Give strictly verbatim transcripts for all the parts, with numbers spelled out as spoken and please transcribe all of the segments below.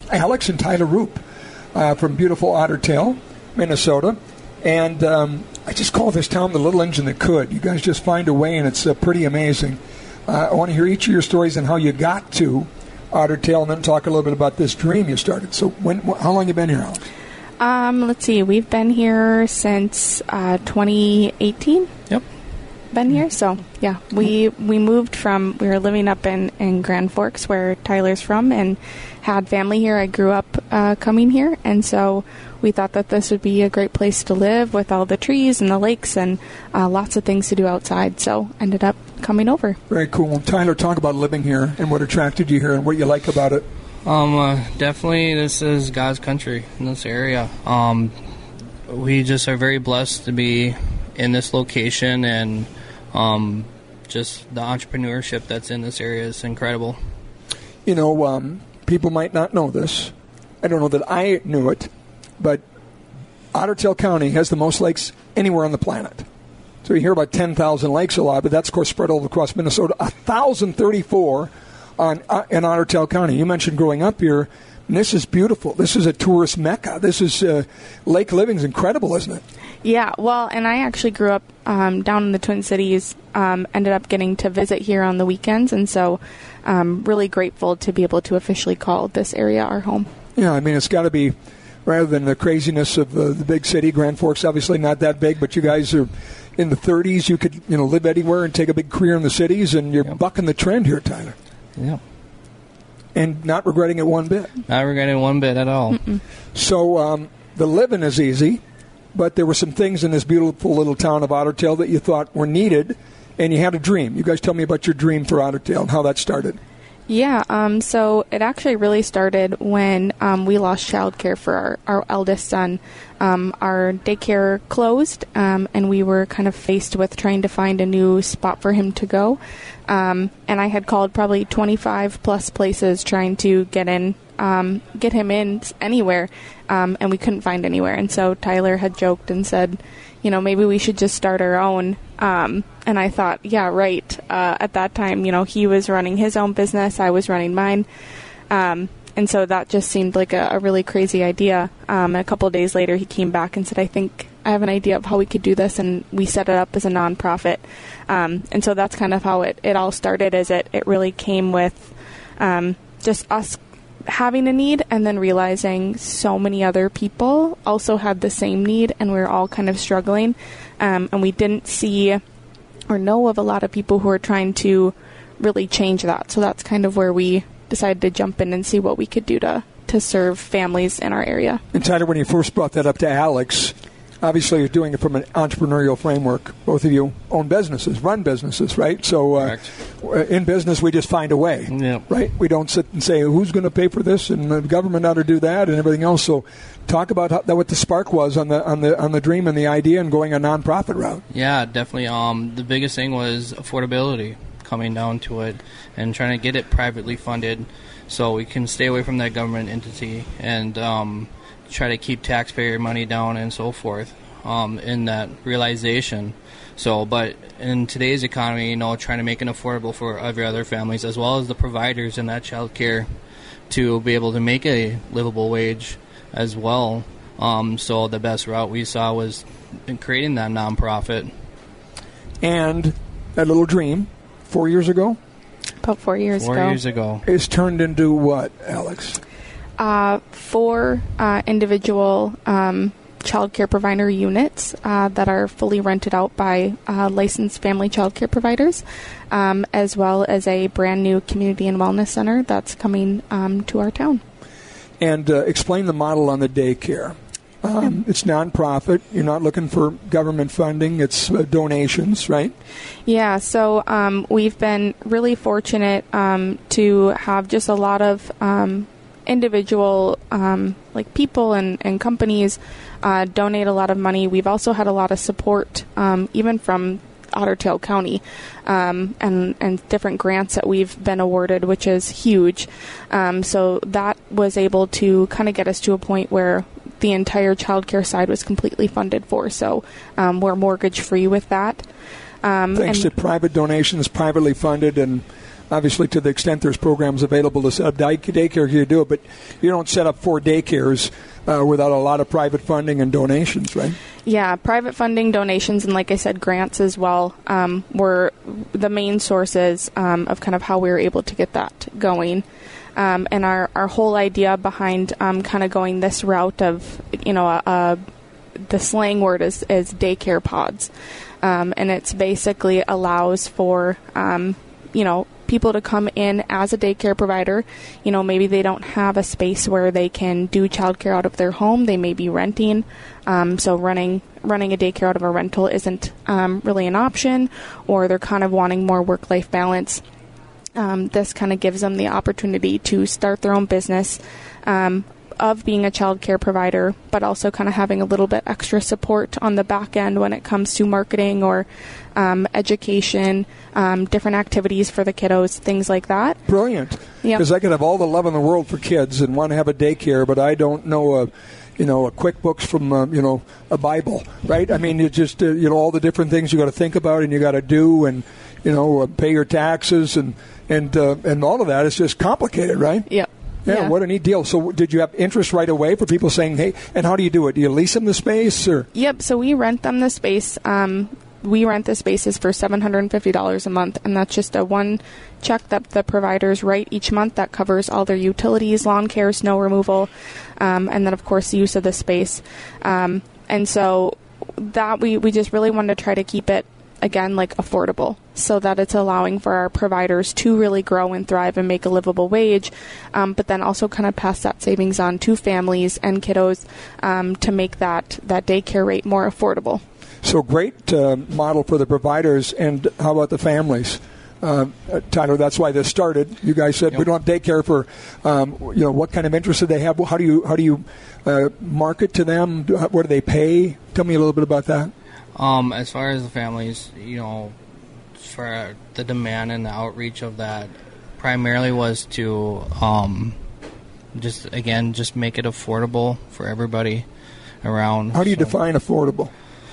Alex and Tyler Roop uh, from beautiful Otter Tail, Minnesota. And um, I just call this town the little engine that could. You guys just find a way, and it's uh, pretty amazing. Uh, I want to hear each of your stories and how you got to Otter Tail, and then talk a little bit about this dream you started. So when, how long have you been here, Alex? Um, let's see. We've been here since uh, twenty eighteen. Yep. Been here. So, yeah, we we moved from, we were living up in, in Grand Forks, where Tyler's from, and had family here. I grew up uh, coming here, and so we thought that this would be a great place to live with all the trees and the lakes and uh, lots of things to do outside. So, ended up coming over. Very cool. Tyler, talk about living here and what attracted you here and what you like about it. Um, uh, definitely, this is God's country in this area. Um, we just are very blessed to be in this location, and um, just the entrepreneurship that's in this area is incredible. You know, um, people might not know this. I don't know that I knew it, but Otter Tail County has the most lakes anywhere on the planet. So you hear about ten thousand lakes a lot, but that's, of course, spread all across Minnesota. one thousand thirty-four on uh, in Otter Tail County. You mentioned growing up here, and this is beautiful. This is a tourist mecca. This is, uh, lake living's incredible, isn't it? Yeah, well, and I actually grew up um, down in the Twin Cities, um, ended up getting to visit here on the weekends, and so um, really grateful to be able to officially call this area our home. Yeah, I mean, it's got to be, rather than the craziness of uh, the big city, Grand Forks obviously not that big, but you guys are in the thirties. You could, you know, live anywhere and take a big career in the cities, and you're yep. bucking the trend here, Tyler. Yeah. And not regretting it one bit. Not regretting it one bit at all. Mm-mm. So um, the living is easy, but there were some things in this beautiful little town of Otter Tail that you thought were needed, and you had a dream. You guys tell me about your dream for Otter Tail and how that started. Yeah, um, so it actually really started when um, we lost childcare for our, our eldest son. Um, our daycare closed, um, and we were kind of faced with trying to find a new spot for him to go. Um, and I had called probably twenty-five plus places trying to get in, um, get him in anywhere, um, and we couldn't find anywhere. And so Tyler had joked and said, you know, maybe we should just start our own. Um, and I thought, yeah, right. Uh, at that time, you know, he was running his own business. I was running mine. Um, and so that just seemed like a, a really crazy idea. Um, and a couple of days later, he came back and said, I think I have an idea of how we could do this. And we set it up as a nonprofit. Um, and so that's kind of how it, it all started, is it, it really came with um, just us having a need and then realizing so many other people also had the same need, and we were all kind of struggling. Um, and we didn't see or know of a lot of people who are trying to really change that. So that's kind of where we decided to jump in and see what we could do to, to serve families in our area. And Tyler, when you first brought that up to Alex, obviously you're doing it from an entrepreneurial framework. Both of you own businesses, run businesses, right? So uh, in business, we just find a way, yep. right? We don't sit and say, who's going to pay for this? And the government ought to do that and everything else. So talk about how, that, what the spark was on the on the on the dream and the idea and going a nonprofit route. Yeah, definitely. Um, the biggest thing was affordability, coming down to it, and trying to get it privately funded so we can stay away from that government entity and um, try to keep taxpayer money down and so forth um, in that realization. So, but in today's economy, you know, trying to make it affordable for every other families as well as the providers in that child care to be able to make a livable wage as well. Um, so the best route we saw was in creating that nonprofit. And that little dream, four years ago? About four years four ago. Four years ago. Is turned into what, Alex? Uh, four uh, individual um, child care provider units uh, that are fully rented out by uh, licensed family child care providers, um, as well as a brand new community and wellness center that's coming um, to our town. And uh, explain the model on the daycare. Um, it's nonprofit. You're not looking for government funding. It's uh, donations, right? Yeah, so um, we've been really fortunate um, to have just a lot of um, individual um, like people and, and companies uh, donate a lot of money. We've also had a lot of support, um, even from Otter Tail County, um, and, and different grants that we've been awarded, which is huge. Um, so that was able to kind of get us to a point where the entire child care side was completely funded for. So um, we're mortgage free with that. Um, Thanks and to private donations, privately funded, and obviously, to the extent there's programs available to set up day- daycare, you do it, but you don't set up four daycares uh, without a lot of private funding and donations, right? Yeah, private funding, donations, and like I said, grants as well um, were the main sources um, of kind of how we were able to get that going. Um, and our, our whole idea behind um, kind of going this route of, you know, a, a, the slang word is, is daycare pods. Um, and it's basically allows for, um, you know, people to come in as a daycare provider. You know, maybe they don't have a space where they can do childcare out of their home. They may be renting. Um, so running running a daycare out of a rental isn't um, really an option, or they're kind of wanting more work-life balance. Um, this kind of gives them the opportunity to start their own business um, of being a child care provider, but also kind of having a little bit extra support on the back end when it comes to marketing or um, education, um, different activities for the kiddos, things like that. Brilliant. Because yep. I could have all the love in the world for kids and want to have a daycare, but I don't know a you know, a QuickBooks from, uh, you know, a Bible, right? I mean, you just, uh, you know, all the different things you got to think about and you got to do and, you know, uh, pay your taxes and, and, uh, and all of that is just complicated, right? Yep. Yeah, yeah, what a neat deal. So did you have interest right away for people saying, hey, and how do you do it? Do you lease them the space? Or? Yep, so we rent them the space. Um, we rent the spaces for seven hundred fifty dollars a month, and that's just a one check that the providers write each month that covers all their utilities, lawn care, snow removal, um, and then, of course, the use of the space. Um, and so that we, we just really wanted to try to keep it, again, like affordable, so that it's allowing for our providers to really grow and thrive and make a livable wage, um, but then also kind of pass that savings on to families and kiddos um, to make that, that daycare rate more affordable. So great uh, model for the providers, and how about the families? Uh, Tyler, that's why this started. You guys said yep. we don't have daycare for, um, you know, what kind of interest do they have? How do you how do you uh, market to them? What do they pay? Tell me a little bit about that. Um, as far as the families, you know, for the demand and the outreach of that, primarily was to um, just, again, just make it affordable for everybody around. How do you so. define affordable?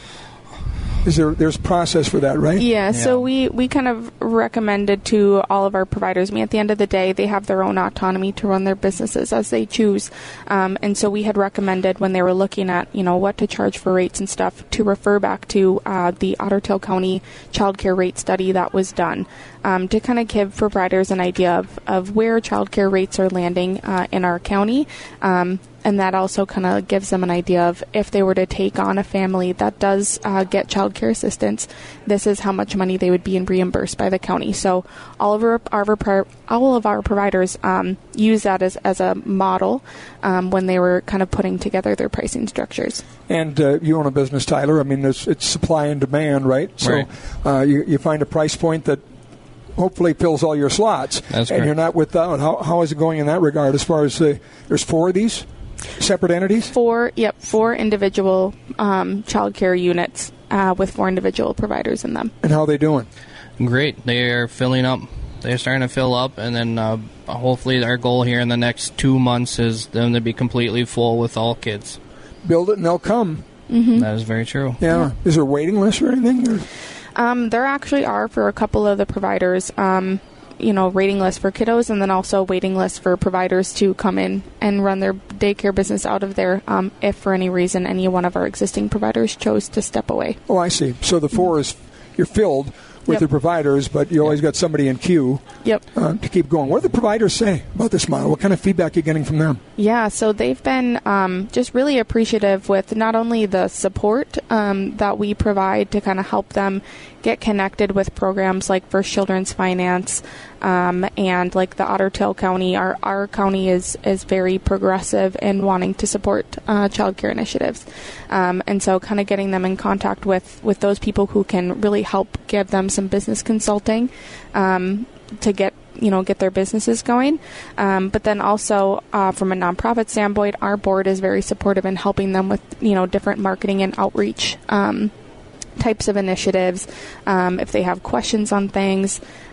Is there there's a process for that, right? Yeah, yeah, so we, we kind of recommended to all of our providers, I mean, at the end of the day, they have their own autonomy to run their businesses as they choose. Um, and so we had recommended when they were looking at, you know, what to charge for rates and stuff, to refer back to uh, the Otter Tail County child care rate study that was done, um, to kind of give providers an idea of, of where child care rates are landing uh, in our county. Um, And that also kind of gives them an idea of if they were to take on a family that does uh, get child care assistance, this is how much money they would be reimbursed by the county. So all of our, our all of our providers um, use that as, as a model um, when they were kind of putting together their pricing structures. And uh, you own a business, Tyler. I mean, it's, it's supply and demand, right? So right. Uh, you, you find a price point that hopefully fills all your slots. That's and correct. You're not without. How, how is it going in that regard as far as uh, there's four of these? Separate entities? Four, yep, four individual um, child care units uh, with four individual providers in them. And how are they doing? Great. They are filling up. They're starting to fill up, and then uh, hopefully our goal here in the next two months is them to be completely full with all kids. Build it and they'll come. Mm-hmm. That is very true. Yeah. yeah. Is there a waiting list or anything? Or? Um, there actually are for a couple of the providers. Um, you know, waiting list for kiddos, and then also waiting list for providers to come in and run their daycare business out of there um, if for any reason any one of our existing providers chose to step away. Oh, I see. So the four is, you're filled with yep. the providers, but you always yep. got somebody in queue yep. uh, to keep going. What do the providers say about this model? What kind of feedback are you getting from them? Yeah, so they've been um, just really appreciative with not only the support um, that we provide to kind of help them get connected with programs like First Children's Finance um, and like the Otter Tail County. Our our county is, is very progressive in wanting to support uh, child care initiatives. Um, and so kind of getting them in contact with, with those people who can really help give them some business consulting um, to get you know, get their businesses going. Um, but then also uh, from a nonprofit standpoint, our board is very supportive in helping them with, you know, different marketing and outreach um, types of initiatives. Um, if they have questions on things,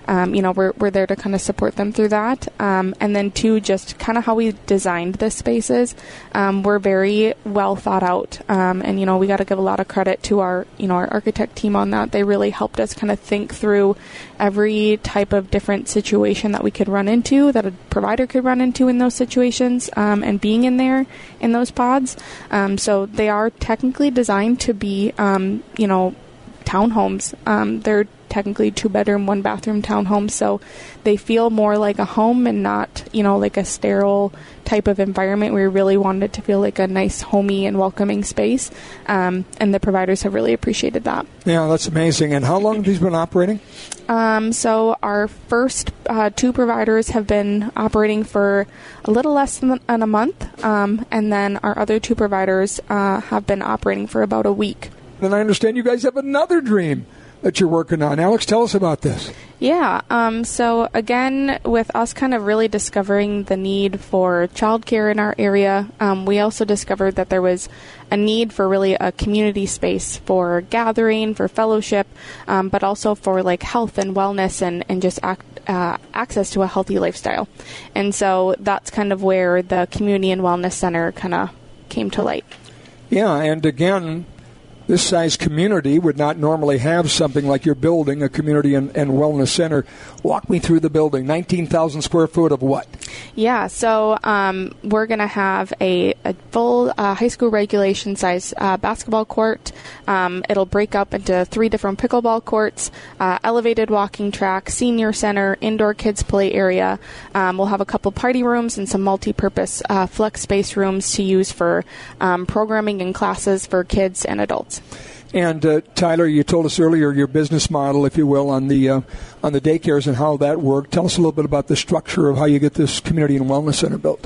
um, you know, we're, we're there to kind of support them through that. Um, and then two, just kind of how we designed the spaces. Um, we're very well thought out. Um, and, you know, we got to give a lot of credit to our, you know, our architect team on that. They really helped us kind of think through every type of different situation that we could run into, that a provider could run into in those situations, um, and being in there in those pods. Um, so they are technically designed to be, um, you know, townhomes. Um, they're technically two bedroom, one bathroom townhomes, so they feel more like a home and not, you know, like a sterile type of environment. We really wanted it to feel like a nice, homey and welcoming space, um, and the providers have really appreciated that. Yeah, that's amazing. And how long have these been operating? Um, so our first uh, two providers have been operating for a little less than a month, um, and then our other two providers uh, have been operating for about a week. And I understand you guys have another dream that you're working on. Alex, tell us about this. Yeah, um, so again, with us kind of really discovering the need for childcare in our area, um, we also discovered that there was a need for really a community space for gathering, for fellowship, um, but also for like health and wellness and, and just act, uh, access to a healthy lifestyle. And so that's kind of where the Community and Wellness Center kind of came to light. Yeah, and again, this size community would not normally have something like you're building, a community and, and wellness center. Walk me through the building. nineteen thousand square foot of what? Yeah, so um, we're going to have a, a full uh, high school regulation size uh, basketball court. Um, it'll break up into three different pickleball courts, uh, elevated walking track, senior center, indoor kids play area. Um, we'll have a couple party rooms and some multi-purpose uh, flex space rooms to use for um, programming and classes for kids and adults. And uh, Tyler, you told us earlier your business model, if you will, on the uh, on the daycares and how that worked. Tell us a little bit about the structure of how you get this community and wellness center built.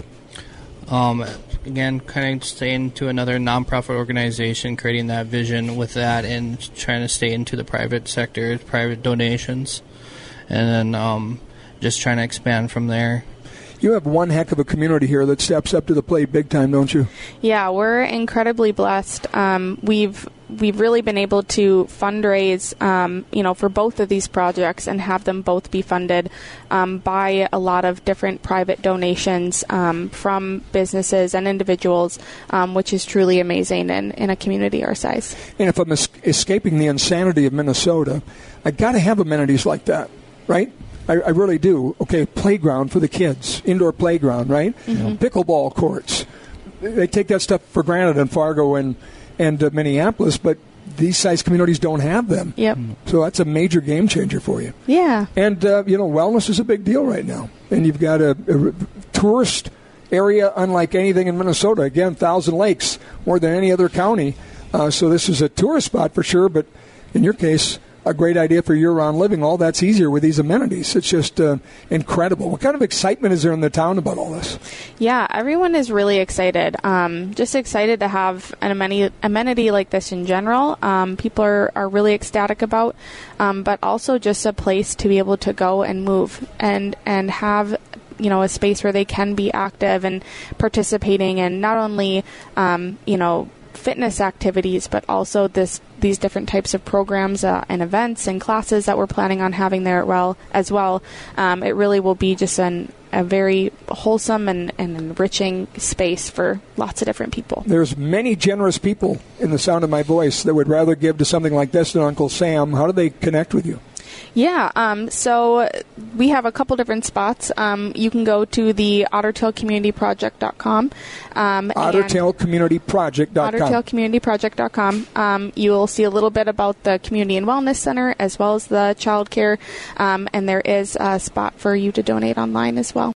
Um, again, kind of staying to another nonprofit organization, creating that vision with that, and trying to stay into the private sector, private donations, and then um, just trying to expand from there. You have one heck of a community here that steps up to the plate big time, don't you? Yeah, we're incredibly blessed. Um, we've we've really been able to fundraise, um, you know, for both of these projects and have them both be funded um, by a lot of different private donations um, from businesses and individuals, um, which is truly amazing in, in a community our size. And if I'm es- escaping the insanity of Minnesota, I got to have amenities like that, right? I, I really do. Okay, playground for the kids, indoor playground, right? Mm-hmm. Pickleball courts. They take that stuff for granted in Fargo and and uh, Minneapolis, but these size communities don't have them. Yep. So that's a major game changer for you. Yeah. And, uh, you know, wellness is a big deal right now. And you've got a, a tourist area unlike anything in Minnesota. Again, Thousand Lakes, more than any other county. Uh, so this is a tourist spot for sure, but in your case, a great idea for year-round living. All that's easier with these amenities. It's just uh, incredible. What kind of excitement is there in the town about all this? Yeah, everyone is really excited. Um, just excited to have an amenity, amenity like this in general. Um, people are, are really ecstatic about, um, but also just a place to be able to go and move and, and have, you know, a space where they can be active and participating in not only, um, you know, fitness activities, but also this these different types of programs uh, and events and classes that we're planning on having there well as well. Um, it really will be just an, a very wholesome and, and enriching space for lots of different people. There's many generous people in the sound of my voice that would rather give to something like this than Uncle Sam. How do they connect with you? Yeah, um, so we have a couple different spots. Um, you can go to the otter tail community project dot com. Um, otter tail community project dot com. otter tail community project dot com. Um, you will see a little bit about the Community and Wellness Center as well as the child care, um, and there is a spot for you to donate online as well.